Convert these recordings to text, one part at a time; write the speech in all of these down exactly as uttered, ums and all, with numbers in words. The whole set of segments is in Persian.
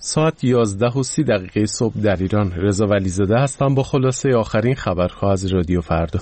ساعت یازده و سی دقیقه صبح در ایران. رضا ولیزاده هستم با خلاصه آخرین خبرها از رادیو فردا.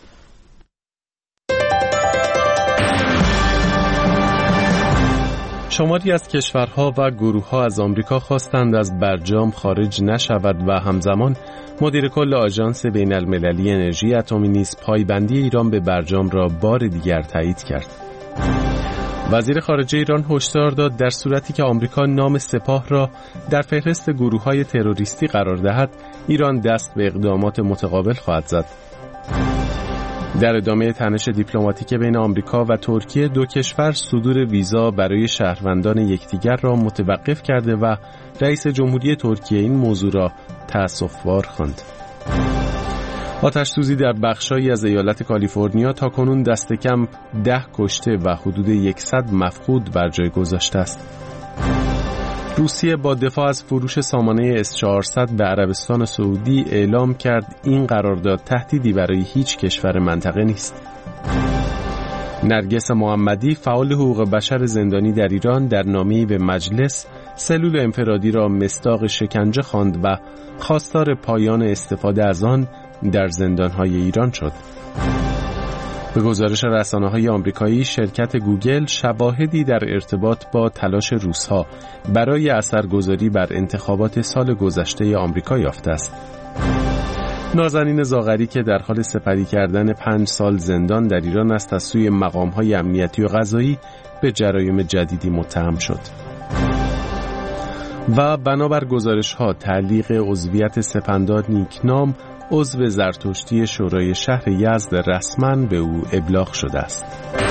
شماری از کشورها و گروه‌ها از آمریکا خواستند از برجام خارج نشود و همزمان مدیر کل آژانس بین‌المللی انرژی اتمی نیز پایبندی ایران به برجام را بار دیگر تایید کرد. وزیر خارجه ایران هشدار داد در صورتی که آمریکا نام سپاه را در فهرست گروه‌های تروریستی قرار دهد، ایران دست به اقدامات متقابل خواهد زد. در ادامه تنش دیپلماتیک بین آمریکا و ترکیه، دو کشور صدور ویزا برای شهروندان یکدیگر را متوقف کرده و رئیس جمهوری ترکیه این موضوع را تأسف‌بار خواند. آتش‌سوزی در بخشایی از ایالت کالیفرنیا تاکنون دست کم ده کشته و حدود صد مفقود بر جای گذاشته است. روسیه با دفاع از فروش سامانه اس چهارصد به عربستان سعودی اعلام کرد این قرارداد تهدیدی برای هیچ کشور منطقه نیست. نرگس محمدی، فعال حقوق بشر زندانی در ایران، در نامه‌ای به مجلس سلول انفرادی را مصداق شکنجه خواند و خواستار پایان استفاده از آن در زندان‌های ایران شد. به گزارش رسانه‌های آمریکایی، شرکت گوگل شواهدی در ارتباط با تلاش روس‌ها برای اثرگذاری بر انتخابات سال گذشته آمریکا یافته است. نازنین زاغری که در حال سپری کردن پنج سال زندان در ایران است، از سوی مقام‌های امنیتی و قضایی به جرایم جدیدی متهم شد. و بنابر گزارش‌ها تعلیق عضویت سپهدار نیکنام، عضو زرتشتی شورای شهر یزد، رسما به او ابلاغ شده است.